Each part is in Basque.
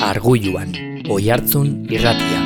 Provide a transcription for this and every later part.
Arguluan, Oihartzun irratia.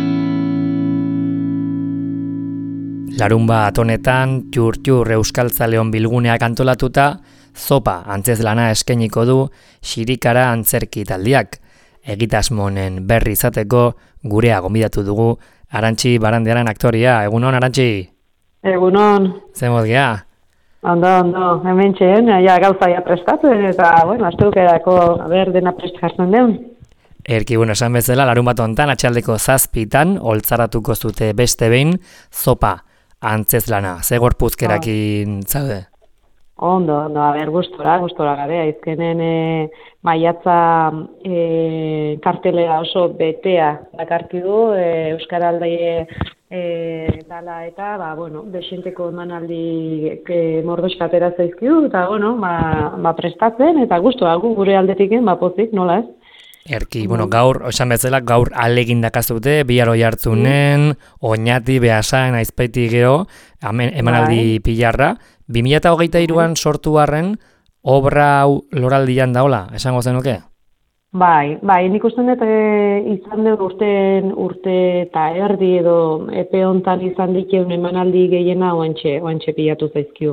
Larunbat honetan, txur euskaltzaleon bilguneak antolatuta, zopa antzezlana eskainiko du Xirikara antzerki taldiak. Egitasmonen berri izateko gurea gonbidatu dugu Arantxi Barandiaran aktoria. Egunon, Arantxi? Egunon. Zemot gea? Ondo, hemen txen, gauzaia prestatu, eta, astebukerako, dena prestatzen deun. Erki, esan bezala, larunbat honetan, atxaldeko 7:00 oltzaratuko zute beste behin, zopa antzezlana. Ze gorpuzkerakin zaude? Ondo, gustora gabe, aizkenen maiatza kartelera oso betea dakarki du, Euskaralde dala eta, desenteko emanaldi mordoskatera zaizkidu, eta, prestatzen, eta gustora gure aldetiken, pozik, nola ez? Erki, gaur, esan bezala, gaur alegin dakazute, bihar Oihartzunen, Oñati, Beasain, Aizpeiti geho, emanaldi pilarra. 2023an sortu harren, obra hau loraldian daola, esango zenuke? Bai, nik usten dut izan dut urte eta erdi edo epe hontan izan dikeun emanaldi gehiena oantxe pilatu zaizkiu.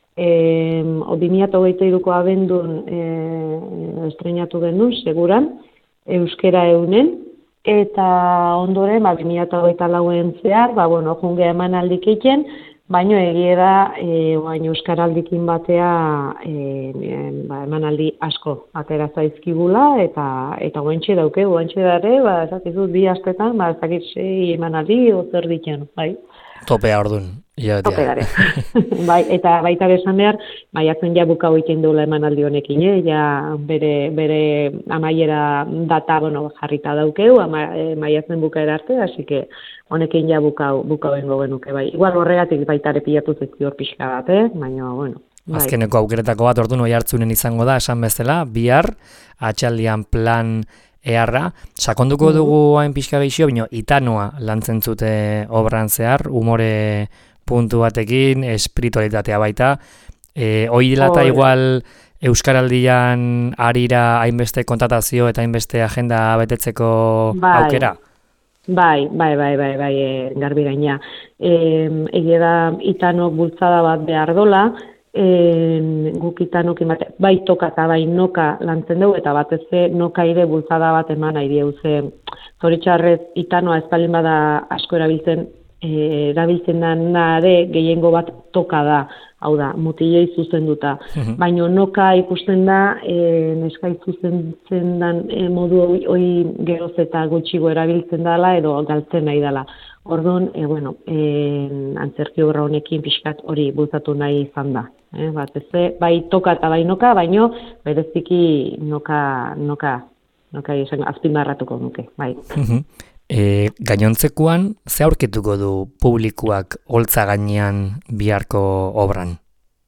2023ko abendun estrenatu genuen, seguran, euskera eunen, eta ondoren, 2024en zehar, jungea emanaldik egiten, baino egia da, euskaraldikin batea emanaldi asko atera zaizkigula, eta oantxe dare, esakizut, 2 astetan, ezakit 6 emanaldi ozer diken, bai. Topea ordun. Tope gare. Eta baita esan behar, maiatzen ja bukau egiten duela emanaldi honekin, bere amaiera data jarrita daukeu, maiatzen bukaera arte, hasi que honekin ja bukauen genuke, bai. Igual horregatik baita ere pilatu zezki hor pixka bat, baina, bai. Azkeneko aukeretako bat orduan Oihartzunen izango da, esan bezala, bihar, atxaldian plan eharra. Sakonduko dugu hain pixka gehixio, bino, itanoa lantzen zute obran zehar, umore puntu batekin, espiritualitatea baita. Hoi dela eta igual Euskaraldian arira hainbeste kontatazio eta hainbeste agenda betetzeko aukera? Bai, garbi gaina. Egia da itanok bultzada bat behar dola, guk itanok bai toka eta bai noka lantzen dugu, eta batez noka ire bultzada bat eman nahi dieu ze. Zoritxarrez itanoa ezpalin bada asko erabiltzen denare gehiengo bat toka da, hau da, mutilei zuzenduta. Baina noka ikusten da, neskai zuzentzen den modu hori geroz eta gutxigo erabiltzen dela edo galtzen nahi dela. Orduan, antzerki obra honekin pixkat hori bultzatu nahi izan da. Bai toka eta bai noka, baino bereziki noka azpimarratuko nuke, bai. Gainontzekoan, ze aurkituko du publikoak holtza gainean biharko obran?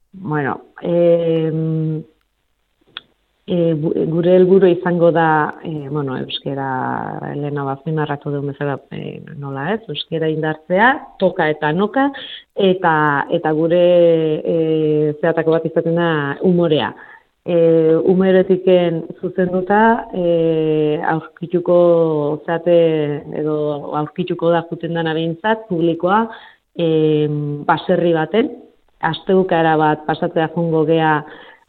Gure helburu izango da, euskera lehena azpimarratu duen bezala nola ez, euskera indartzea, toka eta noka, eta gure zehatako bat izaten da umorea. Umeretiken zuzenduta, aurkituko da juten dana behintzat, publikoa, baserri baten, astebukara bat pasatzea jungo gea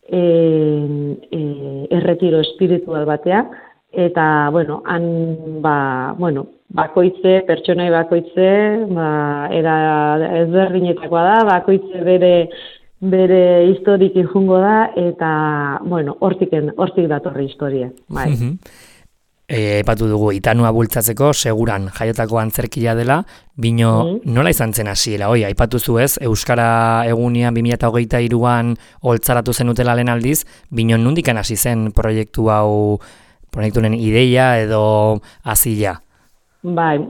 erretiro espiritual batea, eta, bakoitze, pertsonai bakoitze, era ezberdinetakoa da, bakoitze bere historikin jungo da, eta, hortik datorri historia. Epatu dugu, itanua bultzatzeko, seguran jaiotako antzerkia dela, bino nola izan zen hasiera, aipatu zuez, Euskara egunean 2023an oltzaratu zenutela lehen aldiz, bino nondikan hasi zen proiektunen ideia edo hazila? Bai,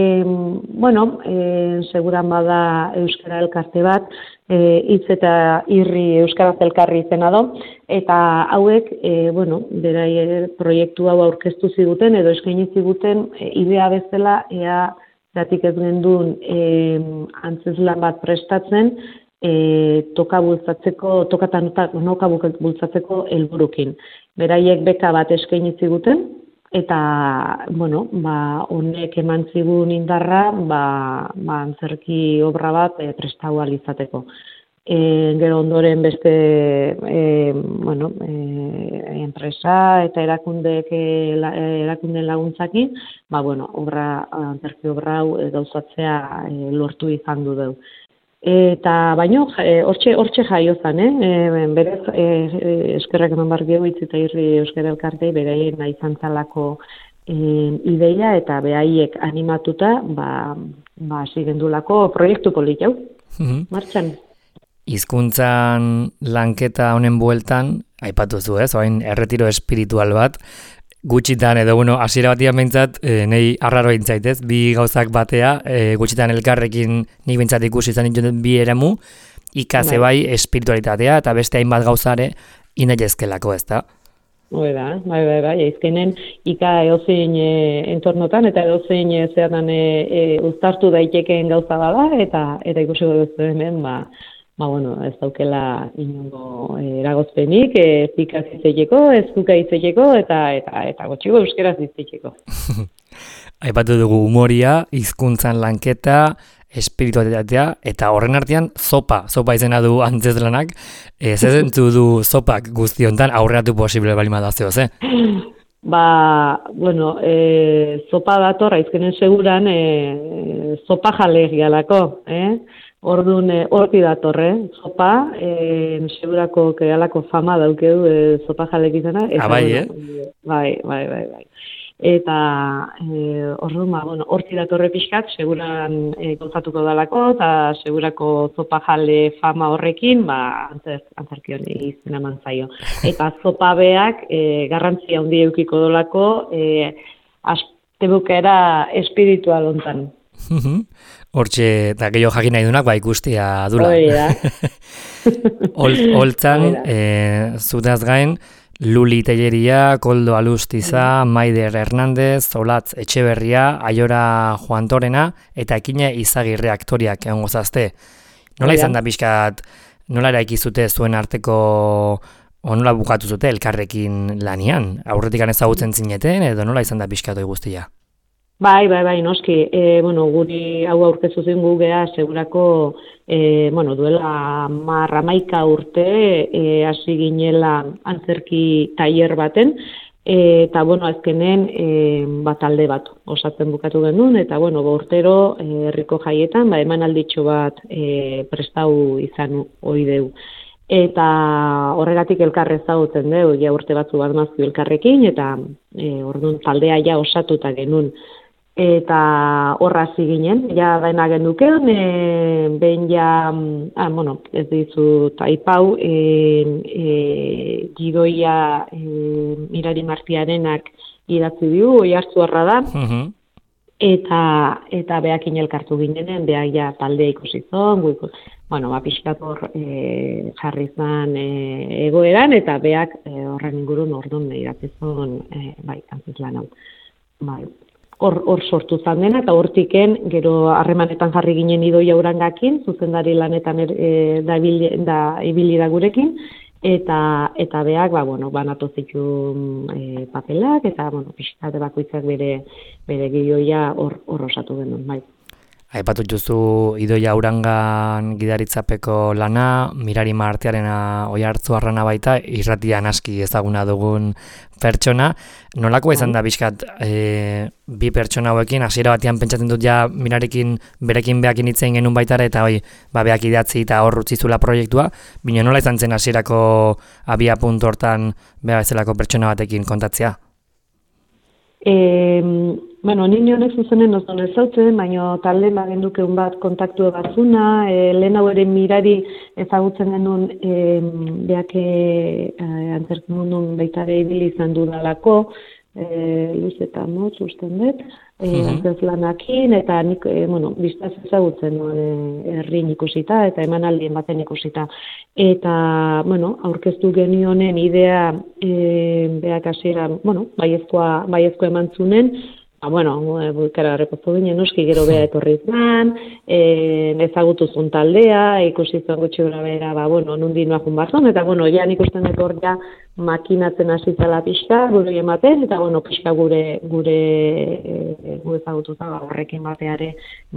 seguran bada Euskara elkarte bat, hitz eta irri Euskaraz elkarri izena do, eta hauek, proiektu hau aurkeztu ziguten edo eskaini ziguten idea bezala, zatik ez gendun antzezlan bat prestatzen, toka bultzatzeko helburukin. Beraiek beka bat eskaini ziguten, eta, bueno, honek eman zigun indarra, antzerki obra bat prestatu ahal izateko. Gero ondoren beste enpresa eta erakundeen laguntzakin, antzerki obra hau gauzatzea lortu izan du. Eta baino, hortxe jaio zen, berez, eskerrak eman bargio hitz eta irri euskara elkartei beraien nahi zantzalako ideia eta behaiek animatuta, zigendulako proiektu polit hau, martxan. Hizkuntzan lanketa honen bueltan, aipatu zu ez, orain erretiro espiritual bat, gutxitan edo, hasiera batian behintzat, nahi arraro intzaitez, bi gauzak batea, gutxitan elkarrekin nik behintzat ikusi izan dituen bi eremu, ikaze bai espiritualitatea eta beste hainbat gauzare inailezkelako ez da. Bai, ezkenen ika edozein entornotan eta edozein zeatan uztartu daitekeen gauza bada eta ikusiko duzu hemen, ez daukela inongo eragozpenik, zikaz izateko, ezkuka izateko eta gotxiko euskeraz izateko. Aipatu dugu humoria, hizkuntzan lanketa, espiritualitatea eta horren artean zopa izena du antzezlanak, zentzu du zopak guztiontan aurreratu posible bali madazio, ze? Zopa dator, aizkenen seguran, zopa jalegialako, Orduan, horti datorre, zopa, segurako kealako fama daukeu zopa jalek izana. Bai. Eta, orduan, horti datorre pixkat, seguran gauzatuko dalako, eta segurako zopa jale fama horrekin, antzerki honi izena mantzaio. Eta zopa beak, garrantzia handi eukiko dolako, astebukera espiritual hontan. Hortxe, eta gehiago jakin nahi dunak, ikustia dula. Holtzan, zutaz gain, Luli Telleria, Koldo Alustiza, Maider Hernández, Olatz Etxeberria, Aiora Joantorena, eta Ekine Izagirre aktoriak egon gozazte. Nola izan da pixkat, nola eraikizute zuen arteko, nola bukatu zute elkarrekin lanian? Aurretik ezagutzen zineten, edo nola izan da pixkat hori guztia? Bai, noski, guri hau aurkezu zen gugea, segurako, duela 11 urte, hasi ginela antzerki tailer baten, eta, azkenen, talde bat osatzen bukatu genuen, eta, urtero, herriko jaietan, emanalditxo bat prestau izan ohi deu. Eta horregatik elkar ezagutzen dugu, ja urte batzu bat mazio elkarrekin, eta orduan taldea ja osatuta genuen. Eta horra hasi ginen, ja dena genduken, behin ja, ez dizut aipau, gidoia Mirari Martiarenak idatzi du, Oiartzuarra da, eta behakin elkartu ginenen, behak ja taldea ikusi zon, pixkat hor jarri zan egoeran, eta behak horren ingurun orduan idatzi zon, antzezlan hau. Hor sortu zan dena, eta hortiken, gero harremanetan jarri ginen Idoia Urangakin, zuzendari lanetan da ibili da gurekin, eta behak, banatu zituen papelak, eta, pixkate bakoitzak bere gidoia hor osatu genuen, bai. Aipatu duzu Idoia Urangan gidaritzapeko lana, Mirari Martiarena Oiartzuarrana baita, irratian aski ezaguna dugun pertsona. Nolako izan da bizkat bi pertsona hauekin, hasiera batean pentsatzen dut ja Mirarekin berekin behakin hitzein genuen baitara, eta beak idatzi eta hor utzizula proiektua, bino nola izan zen hasierako abia puntu hortan beha bezalako pertsona batekin kontatzea? Nini honek zuzenen ozdon ezautzen, baina talde gendukeun bat kontaktu batzuna, lehen hau ere Mirari ezagutzen genuen beak antzerki mundun baitare ibili izan dudalako, luz eta motz usten dut, antzezlanakin, eta nik, biztaz ezagutzen herrin ikusita, eta emanaldien baten ikusita. Eta, aurkeztu genionen idea beak hasiera, baiezkoa eman zunen, Bulkara repozu ginen, noski gero beha etorri zen, ezagutu zuen taldea, ikusi zuen gutxi gora bera, nundi noa jun barzon, eta, ja nik usten dut hor ja makinatzen hasi zela pixka, gure ematen, eta, pixka gure ezagututa, horrekin bateare,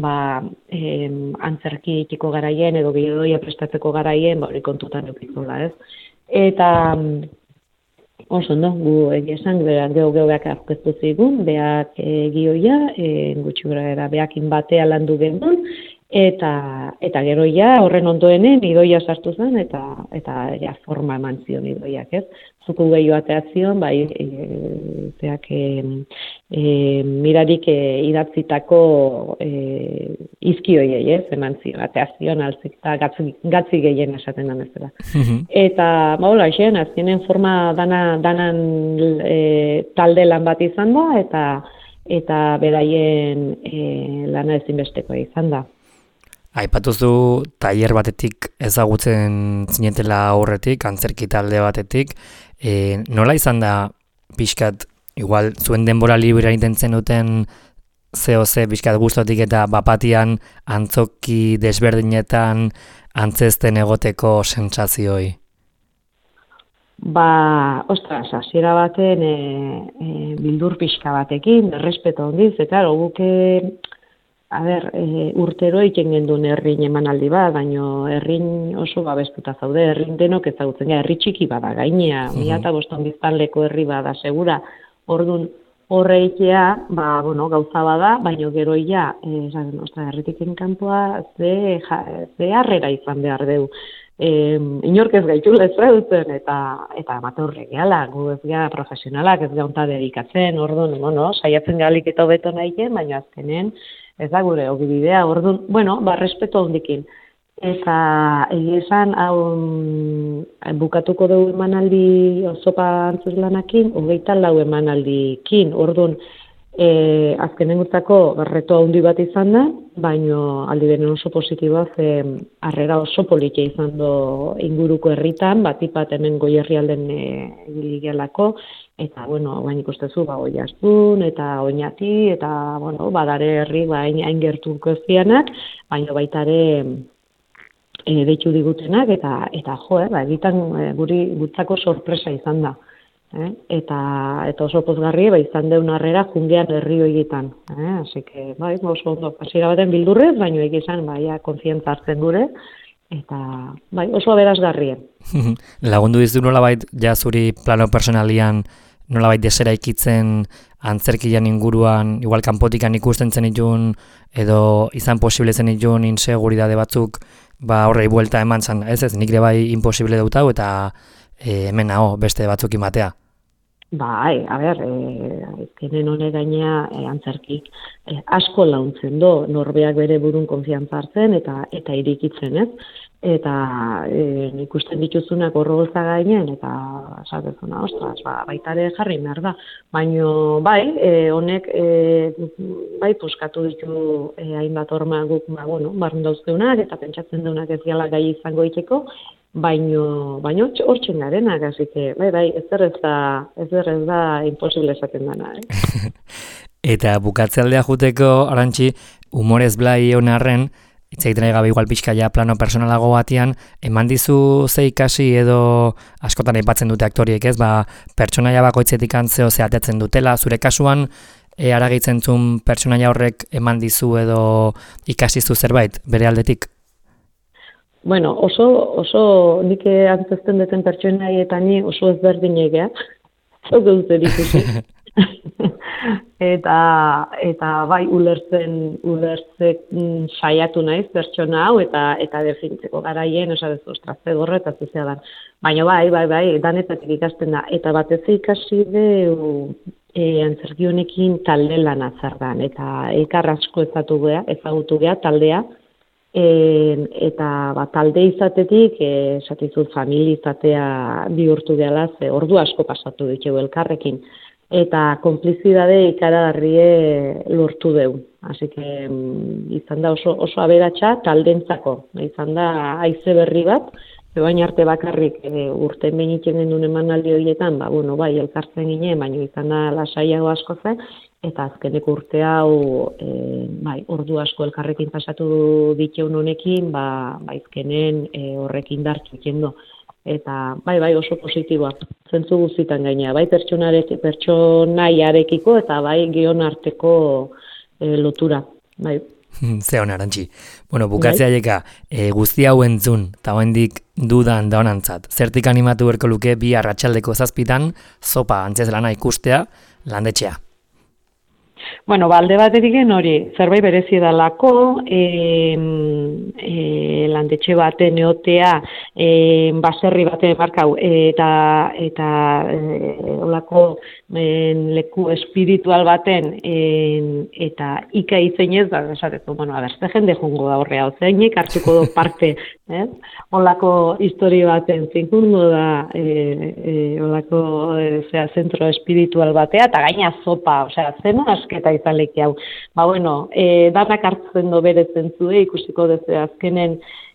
antzerki itiko garaien, edo gidoia prestatzeko garaien, hori kontutan eukizola, ez? Eta, oso, no, gu esan, geho aurkeztu zigun, beak gioia, gutxi gara beakin batea landu genuen, eta gero horren ondoenen idoia sartu zen, eta forma eman zion idoiak, ez? Zuku gehiago ateazion, zeak mirarik idatzitako izkioiei, ez? Eman zion, ateazion, alzik, gatzi gehien esaten da bezala. Eta, azkenen forma danan talde lan bat izan da, eta beraien lana ezinbestekoa izan da. Aipatuzu tailer batetik ezagutzen zinetela aurretik, antzerki talde batetik. Nola izan da pixkat, igual zuen denbora librea intentzen duten ze pixkat gustotik eta bapatian antzoki desberdinetan antzesten egoteko sentsazioi? Hasiera baten bildur pixka batekin, errespeto hondiz, eta guke urtero egiten genduen herrin emanaldi bat, baina herrin oso babestuta zaude, herrin denok ezagutzen, herri txiki bada gainea, 1500 biztanleko herri bada, segura, orduan horreitea, gauza bada, baina gero herritik kanpoa ze harrera izan behar deu. Inork ez gaitula ez dutzen, eta amateurrek gehala, gu ez gea profesionalak, ez gaunta dedikatzen, orduan, saiatzen galik eta hobeto nahien, baina azkenen, ez da gure ogibidea, orduan, respeto hondikin. Eta esan, bukatuko dugu emanaldi osopa antzeslanakin, 24 emanaldikin, orduan, azkenen gurtako reto handi bat izan da, baino aldi beren oso positiboa, harrera oso politia izan do inguruko herritan, batipat hemen Goierrialden egilegialako, eta, bain ikustezu, Oiartzun, eta Oñati, eta, badare herri, hain gertuko zianak, baina baitare deitu digutenak, eta egitan gutzako sorpresa izan da. Eta oso pozgarri, izan deun harrera jungean herri horietan. Así que, oso ondo, hasiera baten bildurrez, baina egizan, konfiantza hartzen gure, eta oso aberasgarrien. Lagundu dizu nolabait, zuri plano personalian, nolabait desera ikitzen antzerkian inguruan, igual kanpotikan ikusten zen itun, edo izan posible zen itun inseguridade batzuk, horrei buelta eman zan, ez, nik ere bai imposible dautau, eta hemen nago beste batzuk imatea. Ezkenen honek gainea antzerkik asko launtzen do, norbeak bere burun konfiantza hartzen eta irikitzen, ez? Eta ikusten dituzunak horrogoza gainen, eta esatezuna, baitare jarri behar da. Baina, honek, puskatu ditu hainbat horma guk, barren dauzkeunak, eta pentsatzen deunak ez gala gai izango iteko, baino hortzen garenak, hasi que, ez da imposible esaten dana, Eta bukatzaldea juteko, Arantxi, humorez blai honarren, itzaiten gabe igual pixka plano personalago batian, eman dizu ze ikasi edo askotan aipatzen dute aktoriek, ez? Pertsonaia bakoitzetik antzeo zehatetzen dutela, zure kasuan, aragitzen zuen pertsonaia horrek eman dizu edo ikasizu zerbait, bere aldetik? Oso nik antzesten duten pertsonaietan oso ezberdin egea, zau dut ikusi. Eta ulertzen saiatu naiz pertsona hau eta definitzeko garaien, ostrazte gorra eta zuzea da. Baina danetatik ikasten da. Eta batez ikasi du antzerki honekin talde lan atzardan. Eta elkar asko ezagutu geha taldea. Eta talde izatetik, esatizu familia izatea bihurtu gehala, ordu asko pasatu ditugu elkarrekin. Eta konplizidade ikaragarrie lortu deu. Así que izan da oso aberatsa taldentzako. Izan da haize berri bat, Baina arte bakarrik urten behin iten genuen emanaldi horietan, bai, elkartzen ginen, baina izan da lasaiago asko zen, eta azkeneko urte hau, ordu asko elkarrekin pasatu diteun honekin, izkenen horrekin dartu ikendo. Eta bai oso positiboa, zentzu guztitan gainea, bai pertsonaiarekiko eta bai gion arteko lotura, bai. Ze hon, Arantxi. Bukatzea jeka, guzti hau entzun, eta hoendik dudan da honantzat. Zertik animatu berko luke bi arratsaldeko 7 zopa antzezlana ikustea landetxea. Alde batetik hori, zerbait berezi dalako, landetxe baten eotea, baserri baten markau, eta olako leku espiritual baten, eta ika izenez, esatezu, ze jende jungo da horrea, zeinek hartuko do parte, olako histori baten, zinkungo da, olako zentro espiritual batea, eta gaina zopa, zena asketa izan leki hau. Danak hartzen do bere zentzue, ikusiko dezu azkenen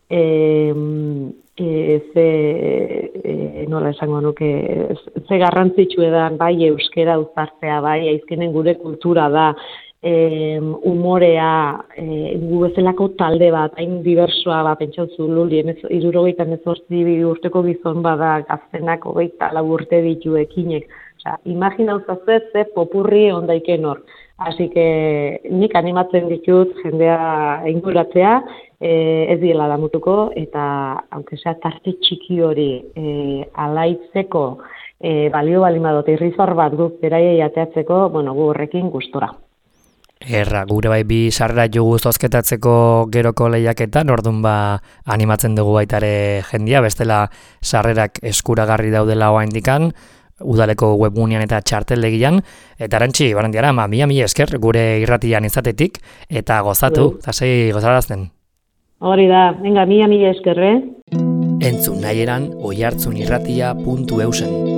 nola esango nuke, ze garrantzitsu edan bai euskera uzartzea, bai azkenen gure kultura da, umorea, gu bezalako talde bat, hain diversoa pentsatzu Luli, 78 urteko gizon bada, gaztenak 24 urte ditu ekinek. Imaginauzazet ze popurri ondaiken hor. Así que nik animatzen ditut jendea inguratzea, ez diela damutuko, eta aunque sea tarte txiki hori alaitzeko balio balimadot irrizor bat guk beraiei ateatzeko, gu horrekin gustora. Gure bai bi sarrera jugu zozketatzeko geroko lehiaketan, orduan animatzen dugu baitare jendia, bestela sarrerak eskuragarri daudela oraindikan, udaleko webgunean eta txarteldegian, eta Arantxi, barandiara, mila esker gure irratian izatetik, eta gozatu, eta segi gozarazten. Hori da, venga, mila esker, Entzun nahi eran oihartzunirratia.eusen.